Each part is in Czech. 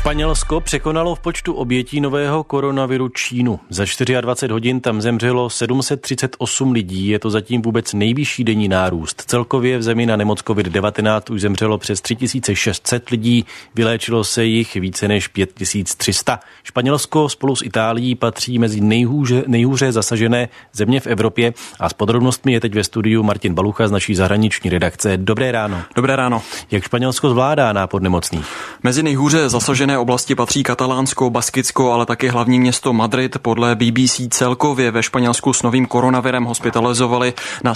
Španělsko překonalo v počtu obětí nového koronaviru Čínu. Za 24 hodin tam zemřelo 738 lidí, je to zatím vůbec nejvyšší denní nárůst. Celkově v zemi na nemoc COVID-19 už zemřelo přes 3600 lidí, vyléčilo se jich více než 5300. Španělsko spolu s Itálií patří mezi nejhůře zasažené země v Evropě a s podrobnostmi je teď ve studiu Martin Balucha z naší zahraniční redakce. Dobré ráno. Dobré ráno. Jak Španělsko zvládá nápor nemocných? Mezi nejhůře zasažené oblasti patří Katalánsko, Baskicko, ale taky hlavní město Madrid. Podle BBC celkově ve Španělsku s novým koronavirem hospitalizovali na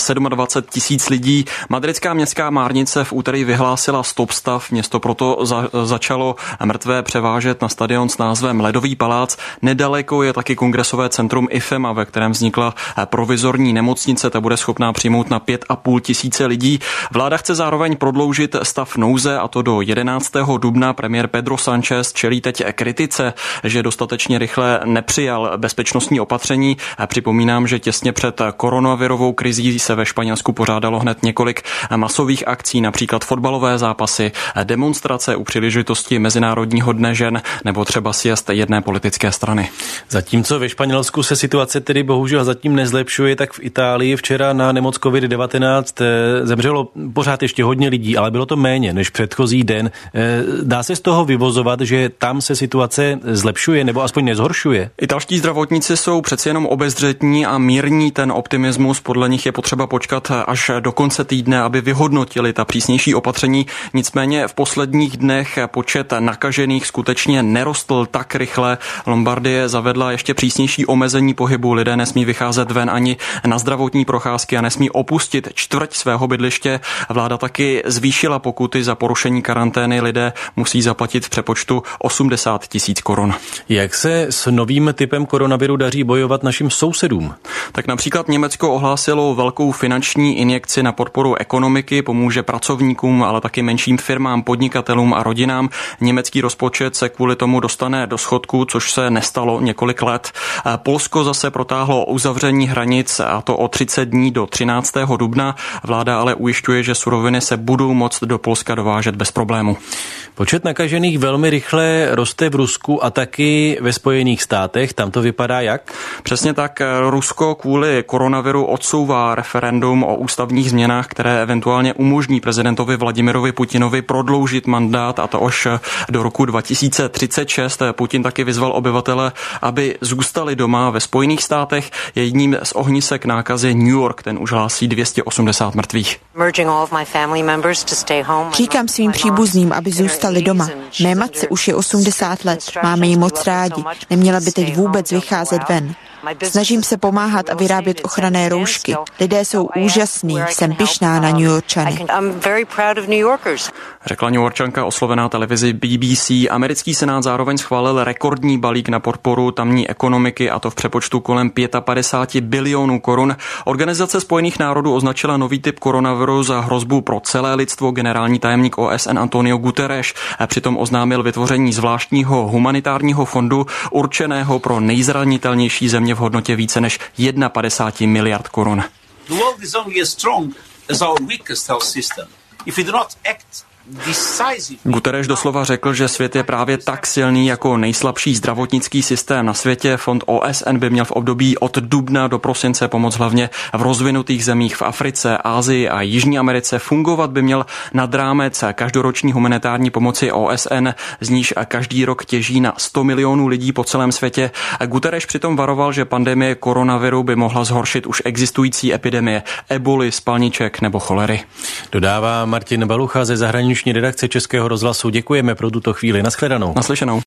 27 000 lidí. Madridská městská márnice v úterý vyhlásila stop stav. Město proto začalo mrtvé převážet na stadion s názvem Ledový palác. Nedaleko je taky kongresové centrum IFEMA, ve kterém vznikla provizorní nemocnice. Ta bude schopná přijmout na 5 500 lidí. Vláda chce zároveň prodloužit stav nouze, a to do 11. dubna. Premiér Pedro Sánchez čelí teď kritice, že dostatečně rychle nepřijal bezpečnostní opatření. Připomínám, že těsně před koronavirovou krizí se ve Španělsku pořádalo hned několik masových akcí, například fotbalové zápasy, demonstrace u příležitosti Mezinárodního dne žen nebo třeba sjezd jedné politické strany. Zatímco ve Španělsku se situace tedy bohužel zatím nezlepšuje, tak v Itálii včera na nemoc COVID-19 zemřelo pořád ještě hodně lidí, ale bylo to méně než předchozí den. Dá se z toho vyvozovat, že tam se situace zlepšuje nebo aspoň nezhoršuje? Italští zdravotníci jsou přeci jenom obezřetní a mírní ten optimismus. Podle nich je potřeba počkat až do konce týdne, aby vyhodnotili ta přísnější opatření. Nicméně v posledních dnech počet nakažených skutečně nerostl tak rychle. Lombardie zavedla ještě přísnější omezení pohybu. Lidé nesmí vycházet ven ani na zdravotní procházky a nesmí opustit čtvrť svého bydliště. Vláda taky zvýšila pokuty za porušení karantény. Lidé musí zaplatit v přepočtu 80 000 korun. Jak se s novým typem koronaviru daří bojovat našim sousedům? Tak například Německo ohlásilo velkou finanční injekci na podporu ekonomiky, pomůže pracovníkům, ale taky menším firmám, podnikatelům a rodinám. Německý rozpočet se kvůli tomu dostane do schodku, což se nestalo několik let. Polsko zase protáhlo uzavření hranic, a to o 30 dní do 13. dubna. Vláda ale ujišťuje, že suroviny se budou moct do Polska dovážet bez problému. Počet nakažených velmi rychle roste v Rusku a taky ve Spojených státech. Tam to vypadá jak? Přesně tak. Rusko kvůli koronaviru odsouvá referendum o ústavních změnách, které eventuálně umožní prezidentovi Vladimirovi Putinovi prodloužit mandát, a to až do roku 2036. Putin taky vyzval obyvatele, aby zůstali doma. Ve Spojených státech je jedním z ohnisek nákazy New York, ten už hlásí 280 mrtvých. Říkám svým příbuzným, aby zůstali doma. Mé matce už je 80 let, máme ji moc rádi, neměla by teď vůbec vycházet ven. Snažím se pomáhat a vyrábět ochranné roušky. Lidé jsou úžasní, jsem pyšná na New Yorkčany. Řekla New Yorkčanka oslovená televizi BBC. Americký senát zároveň schválil rekordní balík na podporu tamní ekonomiky, a to v přepočtu kolem 55 bilionů korun. Organizace Spojených národů označila nový typ koronaviru za hrozbu pro celé lidstvo. Generální tajemník OSN Antonio Guterres přitom oznámil vytvoření zvláštního humanitárního fondu určeného pro nejzranitelnější země v hodnotě více než 51 miliard korun. Guterres doslova řekl, že svět je právě tak silný jako nejslabší zdravotnický systém na světě. Fond OSN by měl v období od dubna do prosince pomoct hlavně v rozvinutých zemích v Africe, Asii a Jižní Americe. Fungovat by měl nad rámec každoroční humanitární pomoci OSN, z níž každý rok těží na 100 milionů lidí po celém světě. Guterres přitom varoval, že pandemie koronaviru by mohla zhoršit už existující epidemie eboli, spalniček nebo cholery. Dodává Martin Balucha ze zahraniční redakce Českého rozhlasu. Děkujeme pro tuto chvíli. Nashledanou. Naslyšenou.